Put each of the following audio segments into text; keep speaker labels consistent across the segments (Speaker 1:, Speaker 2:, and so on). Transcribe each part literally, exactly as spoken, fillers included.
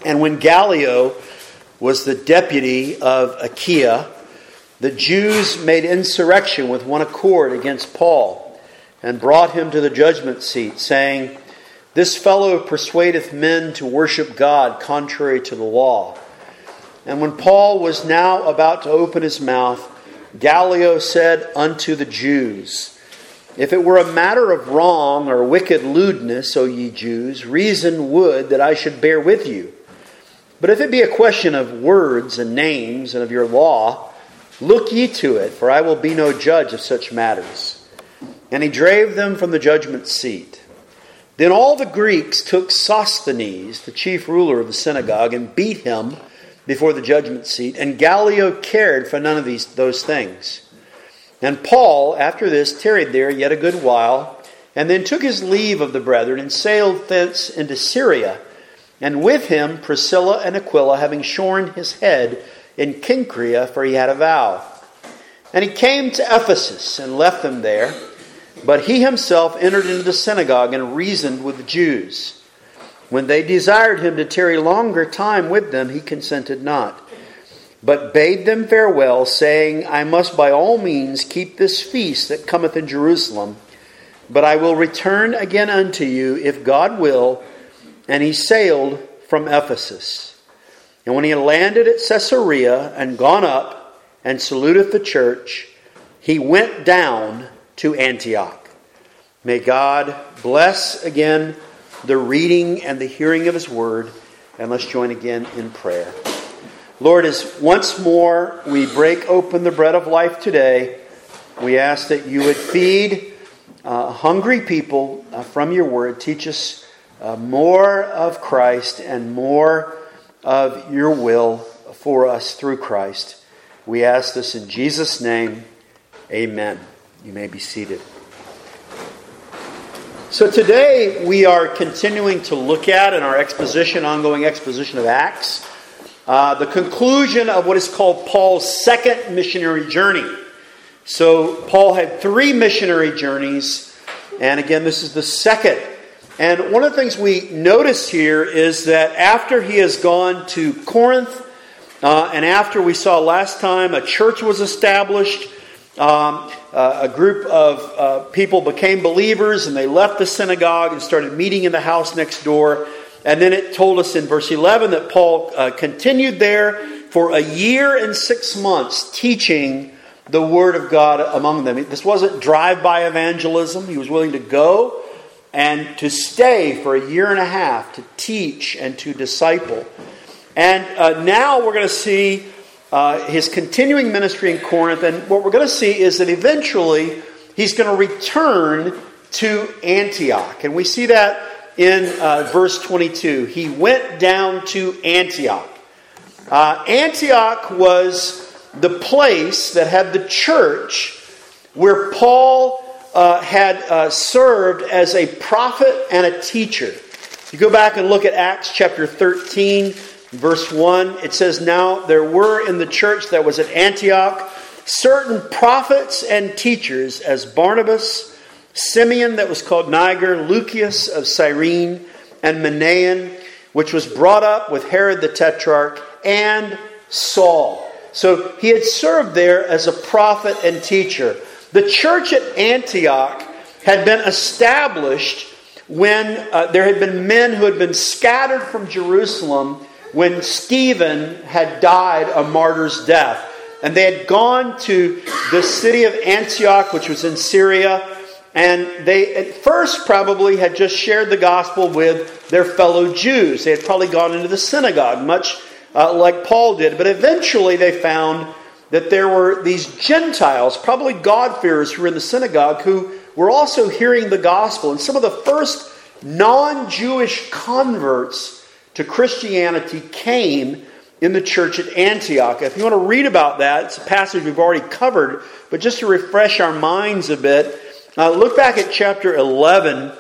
Speaker 1: And when Gallio was the deputy of Achaia, the Jews made insurrection with one accord against Paul and brought him to the judgment seat, saying, "This fellow persuadeth men to worship God contrary to the law." And when Paul was now about to open his mouth, Gallio said unto the Jews, "If it were a matter of wrong or wicked lewdness, O ye Jews, reason would that I should bear with you. But if it be a question of words and names and of your law, look ye to it, for I will be no judge of such matters." And he drave them from the judgment seat. Then all the Greeks took Sosthenes, the chief ruler of the synagogue, and beat him before the judgment seat. And Gallio cared for none of these those things. And Paul, after this, tarried there yet a good while, and then took his leave of the brethren, and sailed thence into Syria. And with him Priscilla and Aquila, having shorn his head in Cenchrea, for he had a vow. And he came to Ephesus, and left them there. But he himself entered into the synagogue, and reasoned with the Jews. When they desired him to tarry longer time with them, he consented not, but bade them farewell, saying, "I must by all means keep this feast that cometh in Jerusalem, but I will return again unto you, if God will." And he sailed from Ephesus. And when he had landed at Caesarea, and gone up, and saluteth the church, he went down to Antioch. May God bless again the reading and the hearing of His Word. And let's join again in prayer. Lord, as once more we break open the bread of life today, we ask that you would feed uh, hungry people uh, from your Word. Teach us uh, more of Christ and more of your will for us through Christ. We ask this in Jesus' name. Amen. You may be seated. So today we are continuing to look at in our exposition, ongoing exposition of Acts, uh, the conclusion of what is called Paul's second missionary journey. So Paul had three missionary journeys, and again this is the second. And one of the things we notice here is that after he has gone to Corinth, uh, and after we saw last time a church was established, Um, uh, a group of uh, people became believers, and they left the synagogue and started meeting in the house next door. And then it told us in verse eleven that Paul uh, continued there for a year and six months teaching the Word of God among them. This wasn't drive-by evangelism. He was willing to go and to stay for a year and a half to teach and to disciple. And uh, now we're going to see Uh, his continuing ministry in Corinth, and what we're going to see is that eventually he's going to return to Antioch. And we see that in uh, verse twenty-two. He went down to Antioch. Uh, Antioch was the place that had the church where Paul uh, had uh, served as a prophet and a teacher. You go back and look at Acts chapter thirteen, verse one, it says, "Now there were in the church that was at Antioch certain prophets and teachers, as Barnabas, Simeon that was called Niger, Lucius of Cyrene, and Manaen, which was brought up with Herod the Tetrarch, and Saul." So he had served there as a prophet and teacher. The church at Antioch had been established when uh, there had been men who had been scattered from Jerusalem when Stephen had died a martyr's death. And they had gone to the city of Antioch, which was in Syria, and they at first probably had just shared the gospel with their fellow Jews. They had probably gone into the synagogue, much uh, like Paul did. But eventually they found that there were these Gentiles, probably God-fearers who were in the synagogue, who were also hearing the gospel. And some of the first non-Jewish converts to Christianity came in the church at Antioch. If you want to read about that, it's a passage we've already covered, but just to refresh our minds a bit, uh, look back at chapter eleven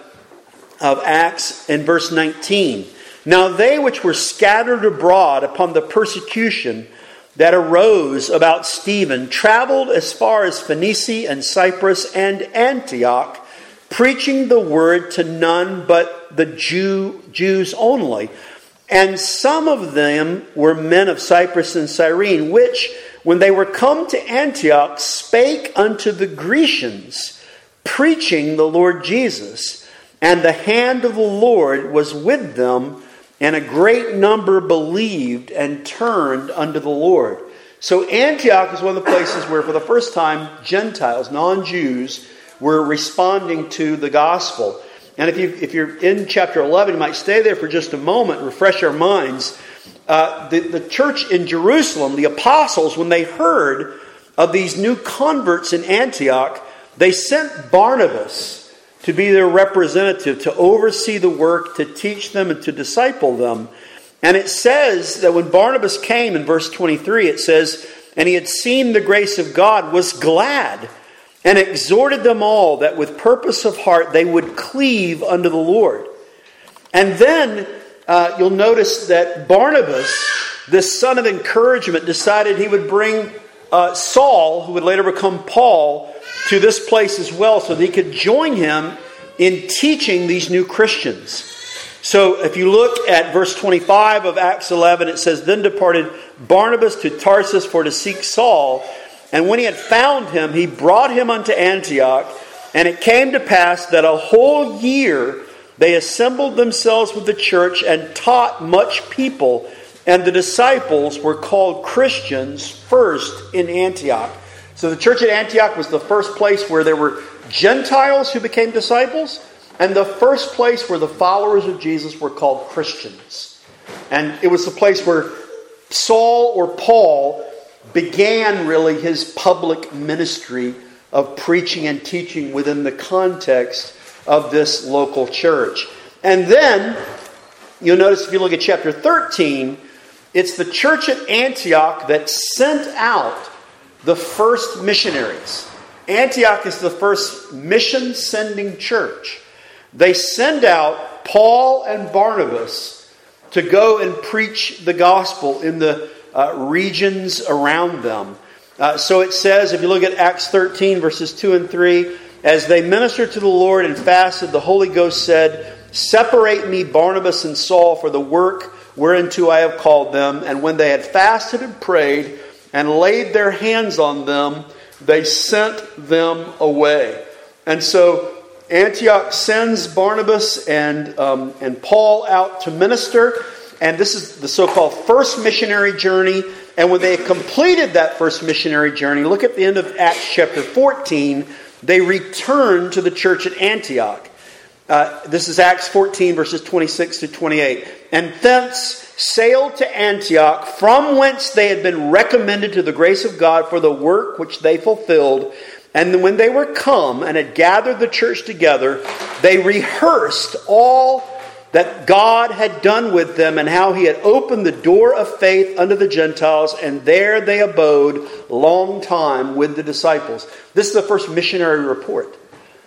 Speaker 1: of Acts and verse nineteen. "Now they which were scattered abroad upon the persecution that arose about Stephen traveled as far as Phoenicia and Cyprus and Antioch, preaching the word to none but the Jew, Jews only. And some of them were men of Cyprus and Cyrene, which, when they were come to Antioch, spake unto the Grecians, preaching the Lord Jesus. And the hand of the Lord was with them, and a great number believed and turned unto the Lord. So Antioch is one of the places where, for the first time, Gentiles, non-Jews, were responding to the gospel. And if, you, if you're in chapter eleven, you might stay there for just a moment, refresh our minds. Uh, the, the church in Jerusalem, the apostles, when they heard of these new converts in Antioch, they sent Barnabas to be their representative, to oversee the work, to teach them and to disciple them. And it says that when Barnabas came, in verse twenty-three, it says, and he had seen the grace of God, was glad, and exhorted them all that with purpose of heart they would cleave unto the Lord. And then uh, you'll notice that Barnabas, this son of encouragement, decided he would bring uh, Saul, who would later become Paul, to this place as well, so that he could join him in teaching these new Christians. So if you look at verse twenty-five of Acts eleven, it says, then departed Barnabas to Tarsus for to seek Saul. And when he had found him, he brought him unto Antioch. And it came to pass that a whole year they assembled themselves with the church and taught much people. And the disciples were called Christians first in Antioch. So the church at Antioch was the first place where there were Gentiles who became disciples, and the first place where the followers of Jesus were called Christians. And it was the place where Saul or Paul began really his public ministry of preaching and teaching within the context of this local church. And then, you'll notice if you look at chapter thirteen, it's the church at Antioch that sent out the first missionaries. Antioch is the first mission-sending church. They send out Paul and Barnabas to go and preach the gospel in the uh, regions around them. Uh, so it says, if you look at Acts thirteen, verses two and three, as they ministered to the Lord and fasted, the Holy Ghost said, separate me, Barnabas and Saul, for the work whereunto I have called them. And when they had fasted and prayed and laid their hands on them, they sent them away. And so Antioch sends Barnabas and um, and Paul out to minister. And this is the so-called first missionary journey. And when they completed that first missionary journey, look at the end of Acts chapter fourteen, they returned to the church at Antioch. Uh, this is Acts fourteen, verses twenty-six to twenty-eight. And thence sailed to Antioch, from whence they had been recommended to the grace of God for the work which they fulfilled. And when they were come and had gathered the church together, they rehearsed all that God had done with them and how he had opened the door of faith unto the Gentiles, and there they abode long time with the disciples. This is the first missionary report,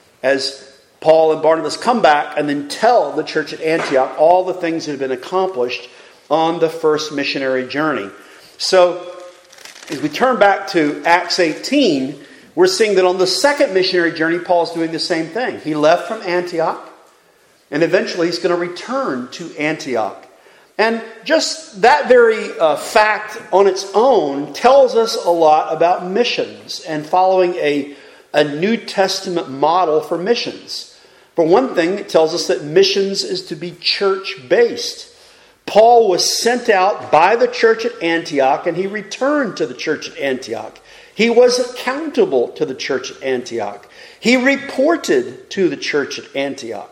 Speaker 1: as Paul and Barnabas come back and then tell the church at Antioch all the things that have been accomplished on the first missionary journey. So, as we turn back to Acts eighteen, we're seeing that on the second missionary journey, Paul's doing the same thing. He left from Antioch, and eventually he's going to return to Antioch. And just that very uh, fact on its own tells us a lot about missions and following a, a New Testament model for missions. For one thing, it tells us that missions is to be church-based. Paul was sent out by the church at Antioch, and he returned to the church at Antioch. He was accountable to the church at Antioch. He reported to the church at Antioch.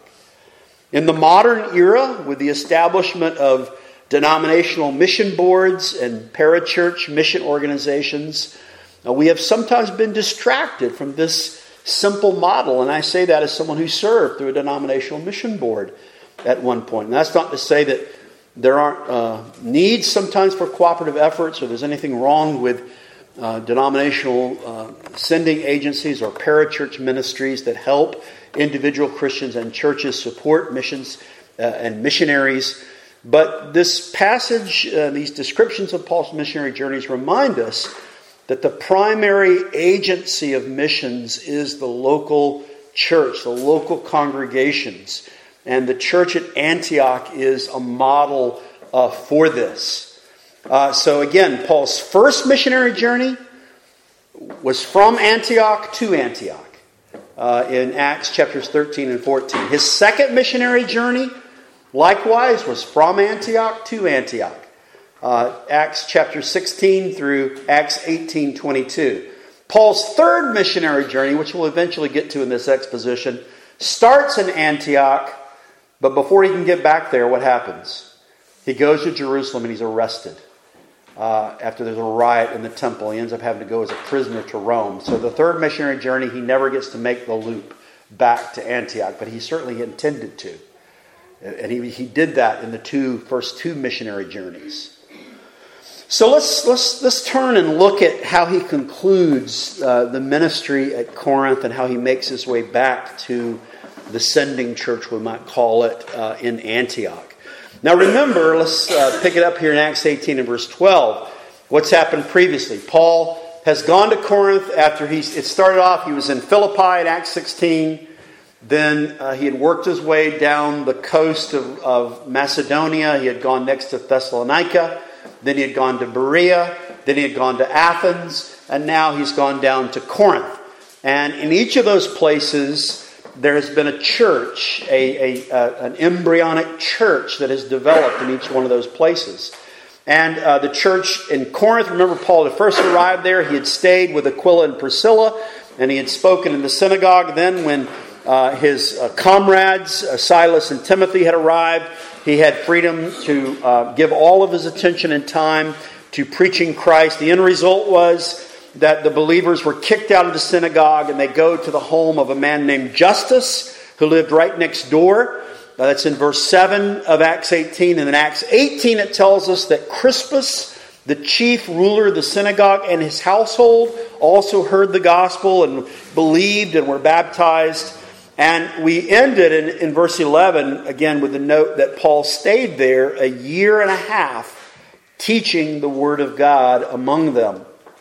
Speaker 1: In the modern era, with the establishment of denominational mission boards and parachurch mission organizations, we have sometimes been distracted from this simple model. And I say that as someone who served through a denominational mission board at one point. And that's not to say that there aren't uh, needs sometimes for cooperative efforts, or there's anything wrong with uh, denominational uh, sending agencies or parachurch ministries that help individual Christians and churches support missions uh, and missionaries. But this passage, uh, these descriptions of Paul's missionary journeys remind us that the primary agency of missions is the local church, the local congregations. And the church at Antioch is a model uh, for this. Uh, so again, Paul's first missionary journey was from Antioch to Antioch uh, in Acts chapters thirteen and fourteen. His second missionary journey, likewise, was from Antioch to Antioch. Uh, Acts chapter sixteen through Acts eighteen twenty-two. Paul's third missionary journey, which we'll eventually get to in this exposition, starts in Antioch, but before he can get back there, what happens? He goes to Jerusalem and he's arrested. Uh, after there's a riot in the temple, he ends up having to go as a prisoner to Rome. So the third missionary journey, he never gets to make the loop back to Antioch, but he certainly intended to. And he, he did that in the two first two missionary journeys. So let's let's let's turn and look at how he concludes uh, the ministry at Corinth and how he makes his way back to the sending church, we might call it, uh, in Antioch. Now remember, let's uh, pick it up here in Acts eighteen and verse twelve. What's happened previously? Paul has gone to Corinth after he it started off. He was in Philippi in Acts sixteen. Then uh, he had worked his way down the coast of, of Macedonia. He had gone next to Thessalonica. Then he had gone to Berea. Then he had gone to Athens. And now he's gone down to Corinth. And in each of those places, there has been a church, a, a, a an embryonic church that has developed in each one of those places. And uh, the church in Corinth, remember Paul had first arrived there. He had stayed with Aquila and Priscilla. And he had spoken in the synagogue. Then when uh, his uh, comrades, uh, Silas and Timothy, had arrived, he had freedom to uh, give all of his attention and time to preaching Christ. The end result was that the believers were kicked out of the synagogue and they go to the home of a man named Justus who lived right next door. Uh, that's in verse seven of Acts eighteen. And in Acts eighteen it tells us that Crispus, the chief ruler of the synagogue, and his household also heard the gospel and believed and were baptized. And we ended in, in verse eleven, again, with the note that Paul stayed there a year and a half teaching the Word of God among them.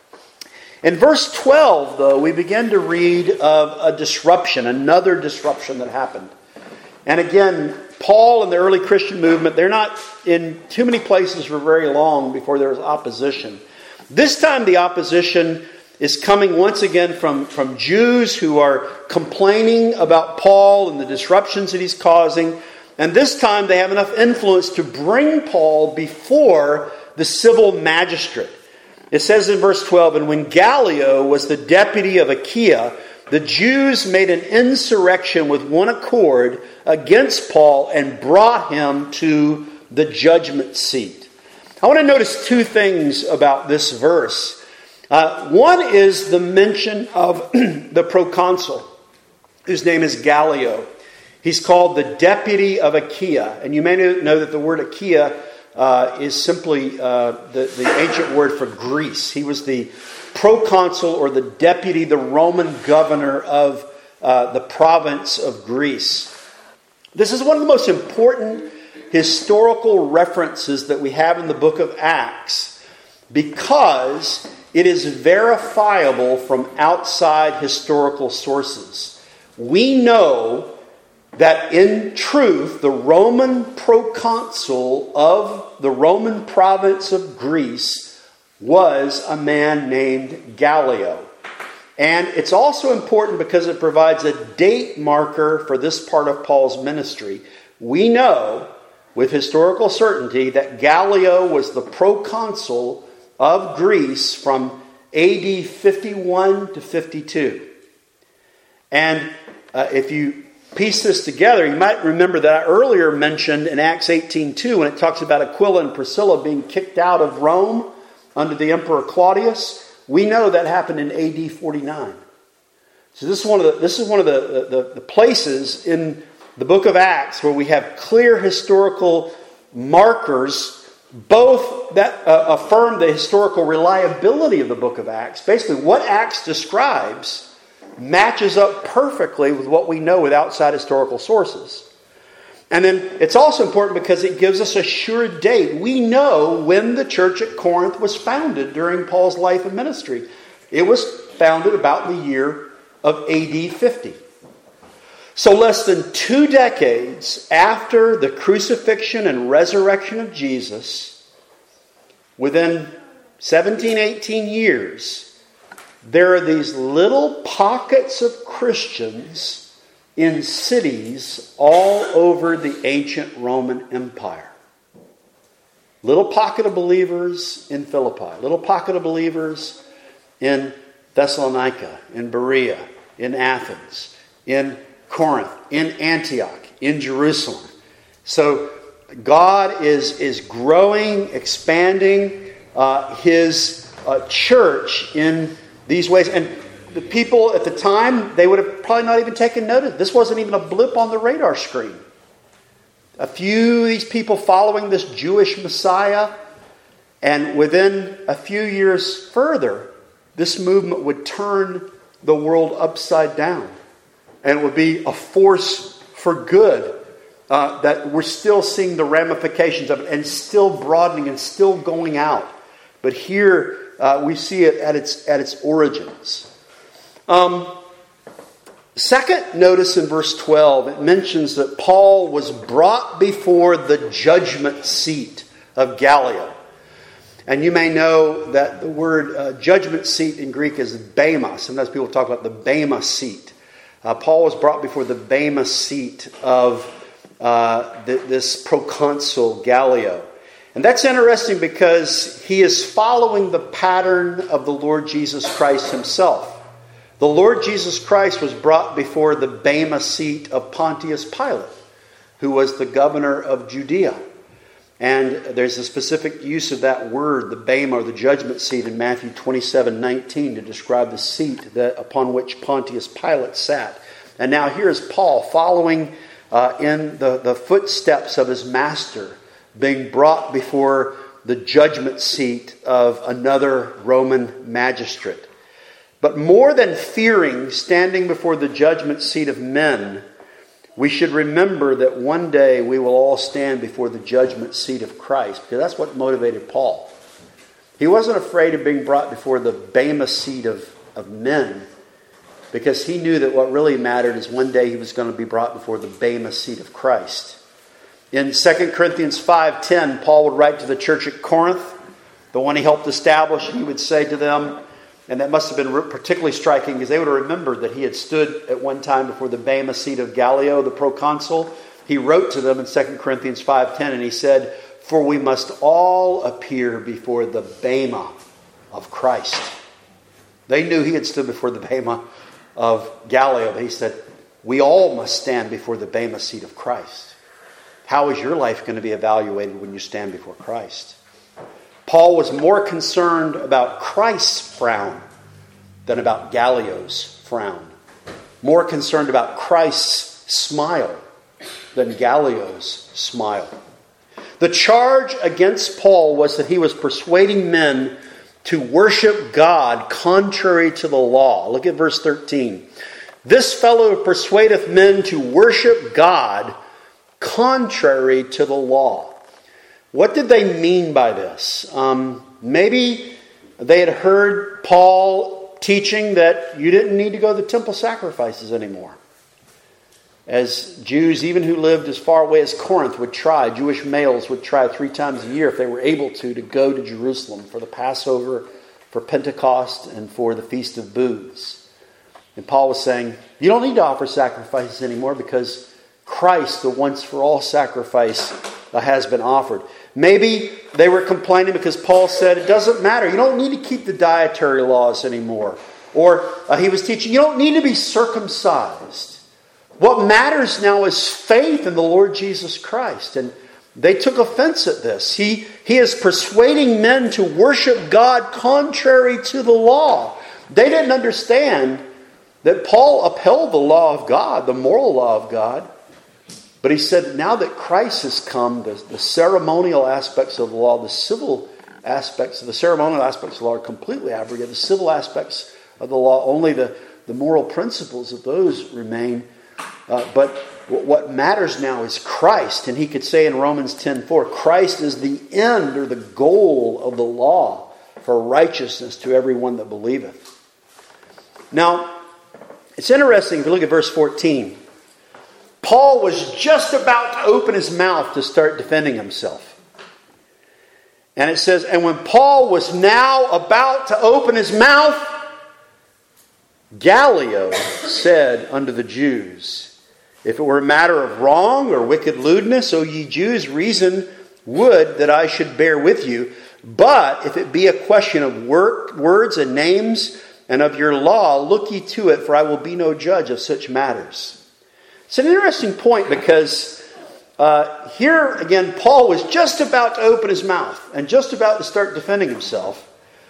Speaker 1: In verse twelve, though, we begin to read of a disruption, another disruption that happened. And again, Paul and the early Christian movement, they're not in too many places for very long before there's opposition. This time the opposition is coming once again from, from Jews who are complaining about Paul and the disruptions that he's causing. And this time they have enough influence to bring Paul before the civil magistrate. It says in verse twelve, and when Gallio was the deputy of Achaia, the Jews made an insurrection with one accord against Paul and brought him to the judgment seat. I want to notice two things about this verse. Uh, one is the mention of the proconsul, whose name is Gallio. He's called the deputy of Achaia. And you may know that the word Achaia uh, is simply uh, the, the ancient word for Greece. He was the proconsul or the deputy, the Roman governor of uh, the province of Greece. This is one of the most important historical references that we have in the book of Acts because it is verifiable from outside historical sources. We know that in truth, the Roman proconsul of the Roman province of Greece was a man named Gallio. And it's also important because it provides a date marker for this part of Paul's ministry. We know with historical certainty that Gallio was the proconsul of Greece from A D fifty-one to fifty-two. And uh, if you piece this together, you might remember that I earlier mentioned in Acts eighteen two when it talks about Aquila and Priscilla being kicked out of Rome under the Emperor Claudius. We know that happened in A D forty-nine. So this is one of the this is one of the, the, the places in the book of Acts where we have clear historical markers, both that uh, affirm the historical reliability of the book of Acts. Basically, what Acts describes matches up perfectly with what we know with outside historical sources. And then it's also important because it gives us a sure date. We know when the church at Corinth was founded during Paul's life and ministry. It was founded about the year of A D fifty. So less than two decades after the crucifixion and resurrection of Jesus, within seventeen, eighteen years, there are these little pockets of Christians in cities all over the ancient Roman Empire. Little pocket of believers in Philippi, little pocket of believers in Thessalonica, in Berea, in Athens, in Corinth, in Antioch, in Jerusalem. So God is, is growing, expanding uh, His uh, church in these ways. And the people at the time, they would have probably not even taken notice. This wasn't even a blip on the radar screen. A few of these people following this Jewish Messiah, and within a few years further, this movement would turn the world upside down. And it would be a force for good uh, that we're still seeing the ramifications of it and still broadening and still going out. But here uh, we see it at its at its origins. Um, second, notice in verse twelve, it mentions that Paul was brought before the judgment seat of Gallio. And you may know that the word uh, judgment seat in Greek is bema. Sometimes people talk about the bema seat. Uh, Paul was brought before the bema seat of uh, th- this proconsul Gallio. And that's interesting because he is following the pattern of the Lord Jesus Christ himself. The Lord Jesus Christ was brought before the bema seat of Pontius Pilate, who was the governor of Judea. And there's a specific use of that word, the bema, or the judgment seat, in Matthew twenty-seven nineteen to describe the seat that upon which Pontius Pilate sat. And now here's Paul following uh, in the, the footsteps of his master, being brought before the judgment seat of another Roman magistrate. But more than fearing standing before the judgment seat of men, we should remember that one day we will all stand before the judgment seat of Christ, because that's what motivated Paul. He wasn't afraid of being brought before the bema seat of, of men, because he knew that what really mattered is one day he was going to be brought before the bema seat of Christ. In Second Corinthians five ten, Paul would write to the church at Corinth, the one he helped establish, and he would say to them, and that must have been particularly striking because they would have remembered that he had stood at one time before the bema seat of Gallio, the proconsul. He wrote to them in Second Corinthians five ten, and he said, "For we must all appear before the bema of Christ." They knew he had stood before the bema of Gallio, but he said, we all must stand before the bema seat of Christ. How is your life going to be evaluated when you stand before Christ? Paul was more concerned about Christ's frown than about Gallio's frown. More concerned about Christ's smile than Gallio's smile. The charge against Paul was that he was persuading men to worship God contrary to the law. Look at verse thirteen. This fellow persuadeth men to worship God contrary to the law. What did they mean by this? Um, maybe they had heard Paul teaching that you didn't need to go to the temple sacrifices anymore. As Jews, even who lived as far away as Corinth, would try, Jewish males would try three times a year if they were able to, to go to Jerusalem for the Passover, for Pentecost, and for the Feast of Booths. And Paul was saying, you don't need to offer sacrifices anymore because Christ, the once-for-all sacrifice, uh, has been offered. Maybe they were complaining because Paul said, it doesn't matter. You don't need to keep the dietary laws anymore. Or uh, he was teaching, you don't need to be circumcised. What matters now is faith in the Lord Jesus Christ. And they took offense at this. He, he is persuading men to worship God contrary to the law. They didn't understand that Paul upheld the law of God, the moral law of God. But he said, now that Christ has come, the, the ceremonial aspects of the law, the civil aspects, the ceremonial aspects of the law are completely abrogated. The civil aspects of the law, only the, the moral principles of those remain. Uh, but what matters now is Christ. And he could say in Romans ten four, Christ is the end or the goal of the law for righteousness to everyone that believeth. Now, it's interesting if you look at verse fourteen. Paul was just about to open his mouth to start defending himself. And it says, and when Paul was now about to open his mouth, Gallio said unto the Jews, if it were a matter of wrong or wicked lewdness, O ye Jews, reason would that I should bear with you. But if it be a question of work, words and names and of your law, look ye to it, for I will be no judge of such matters. It's an interesting point because uh, here again, Paul was just about to open his mouth and just about to start defending himself.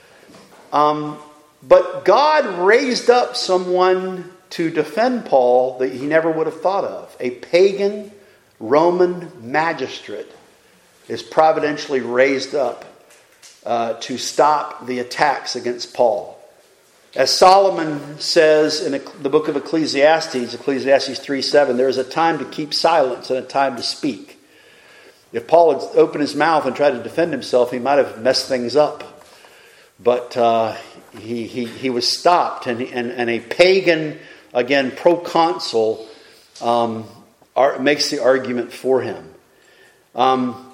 Speaker 1: Um, but God raised up someone to defend Paul that he never would have thought of. A pagan Roman magistrate is providentially raised up uh, to stop the attacks against Paul. As Solomon says in the book of Ecclesiastes, Ecclesiastes three seven, there is a time to keep silence and a time to speak. If Paul had opened his mouth and tried to defend himself, he might have messed things up. But uh, he, he he was stopped, and and, and a pagan, again, proconsul, um, ar- makes the argument for him. Um,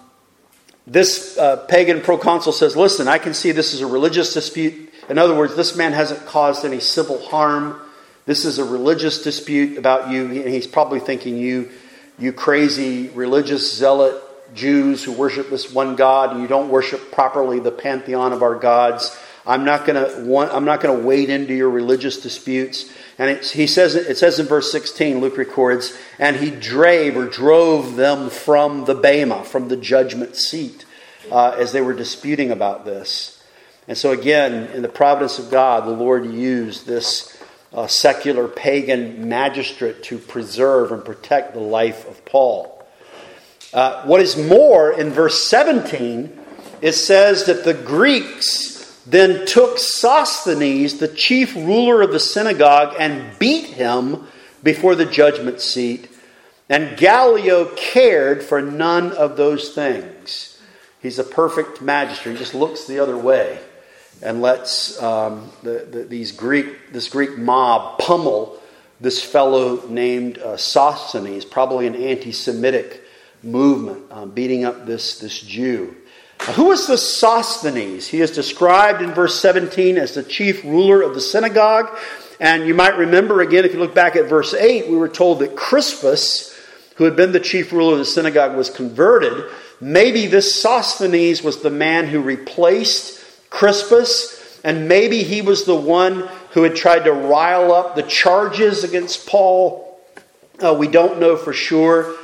Speaker 1: this uh, pagan proconsul says, listen, I can see this is a religious dispute. In other words, this man hasn't caused any civil harm. This is a religious dispute about you. And he's probably thinking you, you crazy religious zealot Jews who worship this one God, and you don't worship properly the pantheon of our gods. I'm not going to I'm not going to wade into your religious disputes. And it, he says it says in verse sixteen, Luke records, and he drave or drove them from the bema, from the judgment seat, uh, as they were disputing about this. And so again, in the providence of God, the Lord used this uh, secular pagan magistrate to preserve and protect the life of Paul. Uh, what is more, in verse seventeen, it says that the Greeks then took Sosthenes, the chief ruler of the synagogue, and beat him before the judgment seat. And Gallio cared for none of those things. He's a perfect magistrate. He just looks the other way and lets um, the, the, these Greek this Greek mob pummel this fellow named uh, Sosthenes, probably an anti-Semitic movement, um, beating up this, this Jew. Now, who is this Sosthenes? He is described in verse seventeen as the chief ruler of the synagogue. And you might remember, again, if you look back at verse eight, we were told that Crispus, who had been the chief ruler of the synagogue, was converted. Maybe this Sosthenes was the man who replaced Crispus, and maybe he was the one who had tried to rile up the charges against Paul. Uh, we don't know for sure.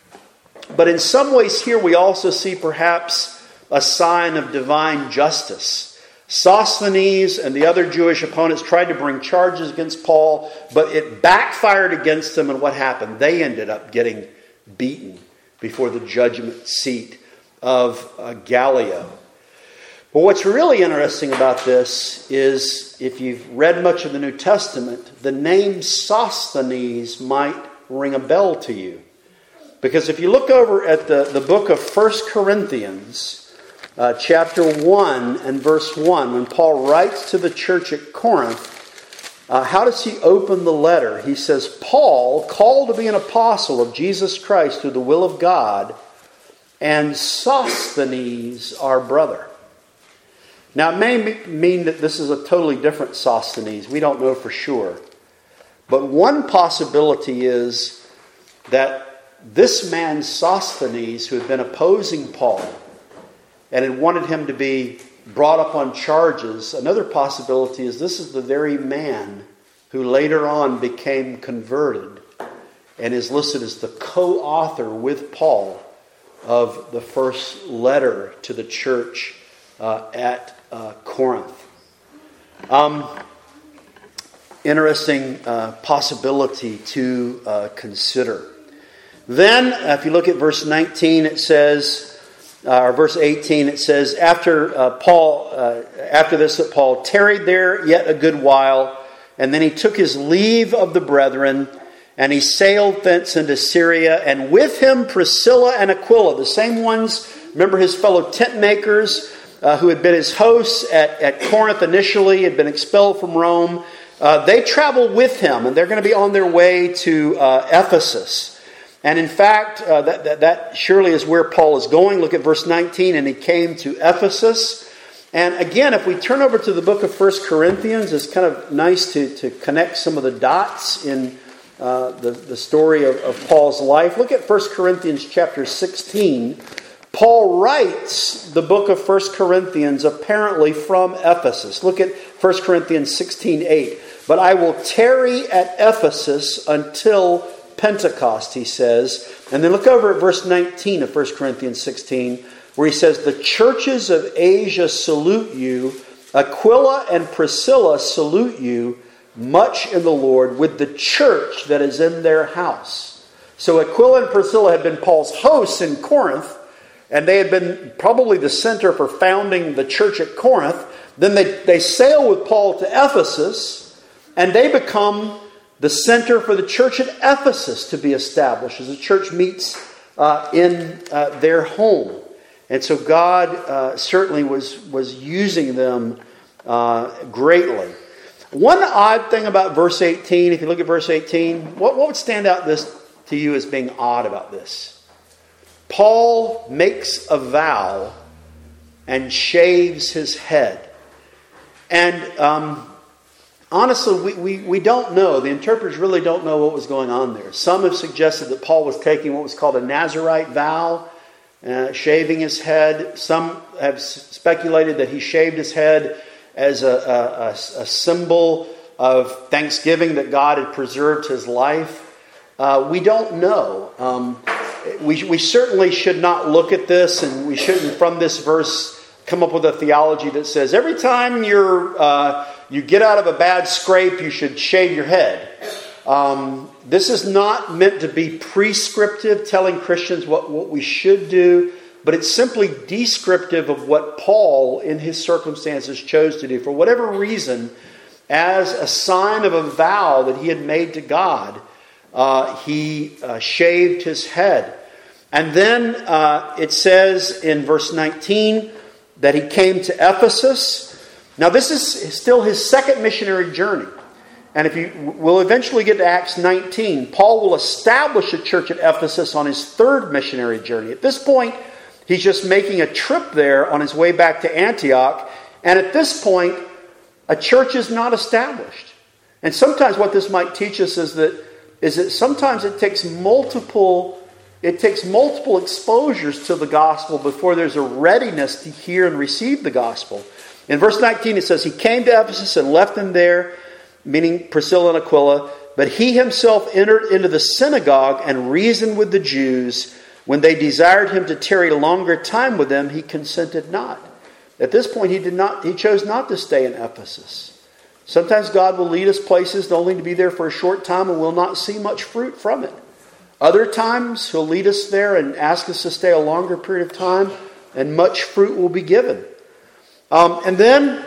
Speaker 1: But in some ways here we also see perhaps a sign of divine justice. Sosthenes and the other Jewish opponents tried to bring charges against Paul, but it backfired against them, and what happened? They ended up getting beaten before the judgment seat of uh, Gallio. But what's really interesting about this is, if you've read much of the New Testament, the name Sosthenes might ring a bell to you. Because if you look over at the, the book of First Corinthians, uh, chapter one and verse one, when Paul writes to the church at Corinth, uh, how does he open the letter? He says, Paul, called to be an apostle of Jesus Christ through the will of God, and Sosthenes, our brother. Now, it may mean that this is a totally different Sosthenes. We don't know for sure. But one possibility is that this man Sosthenes, who had been opposing Paul and had wanted him to be brought up on charges, another possibility is this is the very man who later on became converted and is listed as the co-author with Paul of the first letter to the church uh, at uh, Corinth. Um, interesting uh, possibility to uh, consider. Then, if you look at verse nineteen, it says, uh, or verse eighteen, it says, after uh, Paul, uh, after this, that Paul tarried there yet a good while, and then he took his leave of the brethren, and he sailed thence into Syria, and with him Priscilla and Aquila, the same ones, remember his fellow tent makers, uh, who had been his hosts at, at Corinth initially, had been expelled from Rome. Uh, they traveled with him, and they're going to be on their way to uh, Ephesus. And in fact, uh, that, that, that surely is where Paul is going. Look at verse nineteen. And he came to Ephesus. And again, if we turn over to the book of First Corinthians, it's kind of nice to, to connect some of the dots in uh, the, the story of, of Paul's life. Look at First Corinthians chapter sixteen. Paul writes the book of First Corinthians apparently from Ephesus. Look at First Corinthians sixteen eight. But I will tarry at Ephesus until Pentecost, he says. And then look over at verse nineteen of First Corinthians sixteen, where he says, the churches of Asia salute you. Aquila and Priscilla salute you, much in the Lord, with the church that is in their house. So Aquila and Priscilla had been Paul's hosts in Corinth, and they had been probably the center for founding the church at Corinth. Then they, they sail with Paul to Ephesus, and they become the center for the church at Ephesus to be established as the church meets uh, in uh, their home. And so God uh, certainly was, was using them uh, greatly. One odd thing about verse eighteen, if you look at verse eighteen, what, what would stand out this to you as being odd about this? Paul makes a vow and shaves his head. And um, honestly, we, we, we don't know. The interpreters really don't know what was going on there. Some have suggested that Paul was taking what was called a Nazirite vow, uh, shaving his head. Some have speculated that he shaved his head as a, a, a, a symbol of thanksgiving that God had preserved his life. Uh, we don't know. Um, we, we certainly should not look at this, and we shouldn't, from this verse, come up with a theology that says every time you're uh, you get out of a bad scrape, you should shave your head. Um, this is not meant to be prescriptive, telling Christians what, what we should do, but it's simply descriptive of what Paul, in his circumstances, chose to do. For whatever reason, as a sign of a vow that he had made to God, uh, he uh, shaved his head. And then uh, it says in verse nineteen that he came to Ephesus. Now this is still his second missionary journey. And if you will eventually get to Acts nineteen, Paul will establish a church at Ephesus on his third missionary journey. At this point, he's just making a trip there on his way back to Antioch. And at this point, a church is not established. And sometimes what this might teach us is that is that sometimes it takes multiple it takes multiple exposures to the gospel before there's a readiness to hear and receive the gospel. In verse nineteen, it says, he came to Ephesus and left them there, meaning Priscilla and Aquila, but he himself entered into the synagogue and reasoned with the Jews. When they desired him to tarry longer time with them, he consented not. At this point, he did not. He chose not to stay in Ephesus. Sometimes God will lead us places only to be there for a short time and we'll not see much fruit from it. Other times, he'll lead us there and ask us to stay a longer period of time, and much fruit will be given. Um, and then,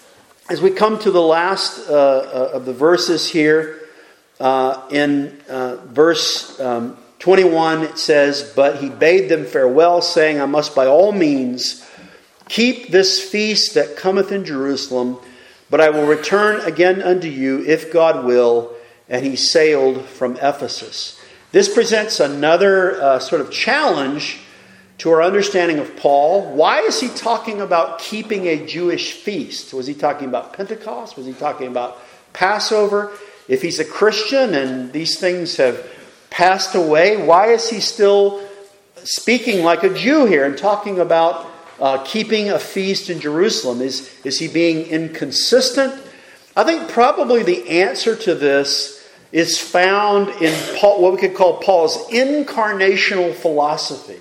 Speaker 1: as we come to the last uh, of the verses here, uh, in uh, verse um, twenty-one, it says, but he bade them farewell, saying, I must by all means keep this feast that cometh in Jerusalem, but I will return again unto you, if God will. And he sailed from Ephesus. This presents another uh, sort of challenge to our understanding of Paul. Why is he talking about keeping a Jewish feast? Was he talking about Pentecost? Was he talking about Passover? If he's a Christian and these things have passed away, why is he still speaking like a Jew here and talking about uh, keeping a feast in Jerusalem? Is, is he being inconsistent? I think probably the answer to this is found in Paul, what we could call Paul's incarnational philosophy.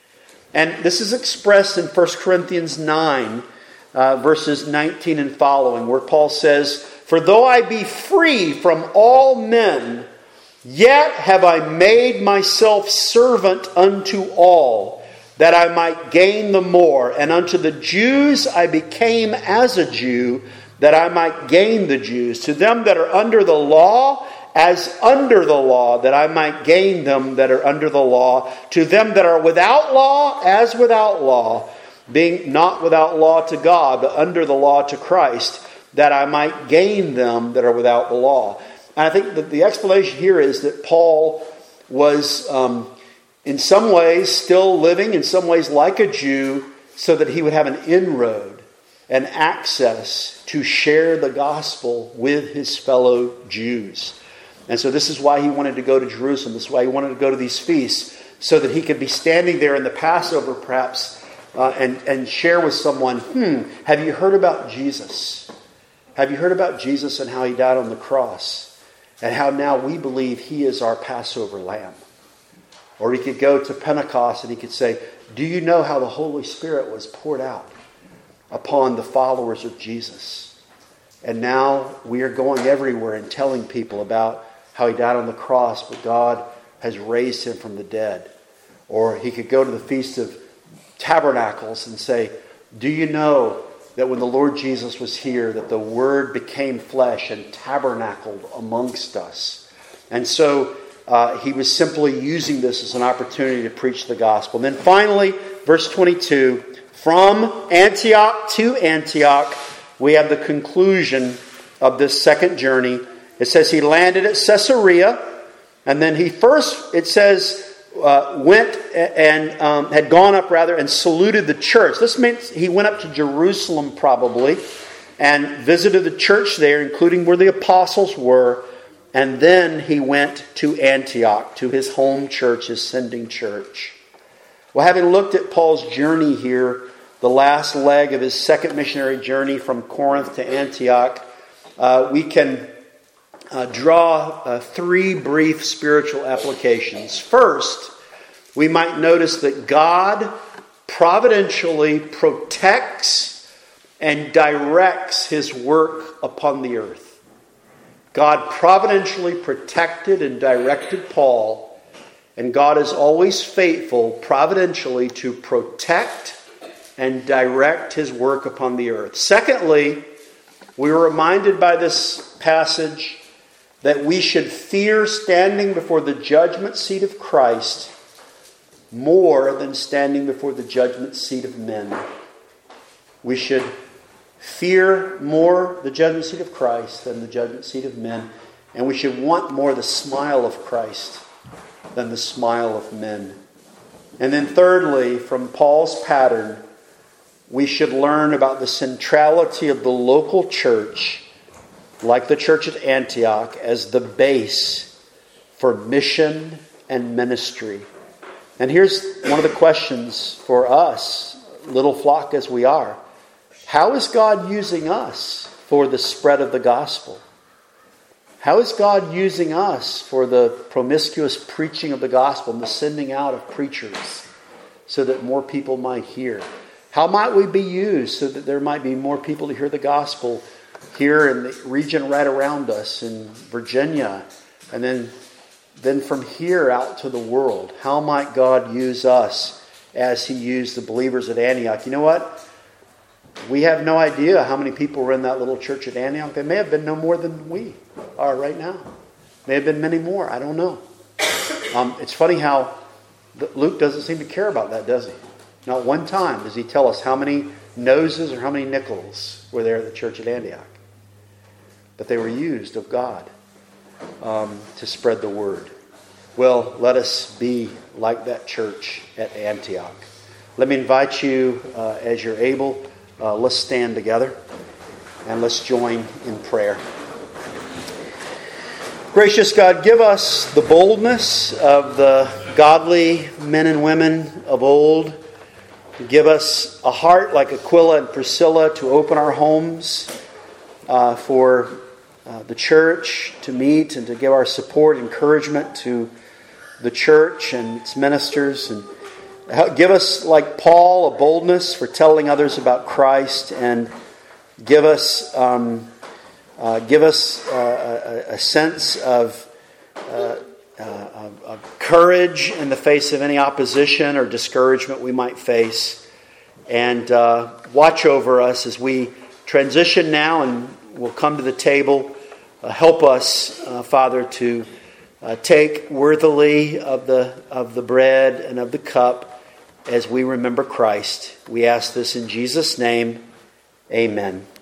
Speaker 1: And this is expressed in First Corinthians nine, uh, verses nineteen and following, where Paul says, for though I be free from all men, yet have I made myself servant unto all, that I might gain the more. And unto the Jews I became as a Jew, that I might gain the Jews. To them that are under the law, as under the law, that I might gain them that are under the law. To them that are without law, as without law, being not without law to God, but under the law to Christ, that I might gain them that are without the law. And I think that the explanation here is that Paul was um, in some ways still living, in some ways like a Jew, so that he would have an inroad and access to share the gospel with his fellow Jews. And so this is why he wanted to go to Jerusalem. This is why he wanted to go to these feasts, so that he could be standing there in the Passover perhaps uh, and, and share with someone, hmm, have you heard about Jesus? Have you heard about Jesus and how he died on the cross? And how now we believe he is our Passover lamb. Or he could go to Pentecost and he could say, do you know how the Holy Spirit was poured out upon the followers of Jesus? And now we are going everywhere and telling people about how he died on the cross, but God has raised him from the dead. Or he could go to the Feast of Tabernacles and say, do you know that when the Lord Jesus was here, that the Word became flesh and tabernacled amongst us? And so uh, he was simply using this as an opportunity to preach the gospel. And then finally, verse twenty-two, from Antioch to Antioch, we have the conclusion of this second journey. It says he landed at Caesarea, and then he first, it says, uh, went and um, had gone up rather and saluted the church. This means he went up to Jerusalem probably and visited the church there, including where the apostles were. And then he went to Antioch, to his home church, his sending church. Well, having looked at Paul's journey here, the last leg of his second missionary journey from Corinth to Antioch, uh, we can uh, draw uh, three brief spiritual applications. First, we might notice that God providentially protects and directs his work upon the earth. God providentially protected and directed Paul, and God is always faithful providentially to protect and direct his work upon the earth. Secondly, we are reminded by this passage that we should fear standing before the judgment seat of Christ more than standing before the judgment seat of men. We should fear more the judgment seat of Christ than the judgment seat of men. And we should want more the smile of Christ than the smile of men. And then thirdly, from Paul's pattern, we should learn about the centrality of the local church, like the church at Antioch, as the base for mission and ministry. And here's one of the questions for us, little flock as we are. How is God using us for the spread of the gospel? How is God using us for the promiscuous preaching of the gospel and the sending out of preachers so that more people might hear? How might we be used so that there might be more people to hear the gospel here in the region right around us in Virginia, and then, then from here out to the world? How might God use us as he used the believers at Antioch? You know what? We have no idea how many people were in that little church at Antioch. There may have been no more than we are right now. May have been many more. I don't know. Um, it's funny how Luke doesn't seem to care about that, does he? Not one time does he tell us how many noses or how many nickels were there at the church at Antioch. But they were used of God um, to spread the word. Well, let us be like that church at Antioch. Let me invite you, uh, as you're able, uh, let's stand together and let's join in prayer. Gracious God, give us the boldness of the godly men and women of old. Give us a heart like Aquila and Priscilla to open our homes uh, for uh, the church to meet and to give our support, encouragement to the church and its ministers. And give us, like Paul, a boldness for telling others about Christ, and give us um, uh, give us uh, a, a sense of, uh, uh, of, of courage in the face of any opposition or discouragement we might face. And uh, watch over us as we transition now, and we'll come to the table. Uh, help us, uh, Father, to uh, take worthily of the of the bread and of the cup as we remember Christ. We ask this in Jesus' name. Amen.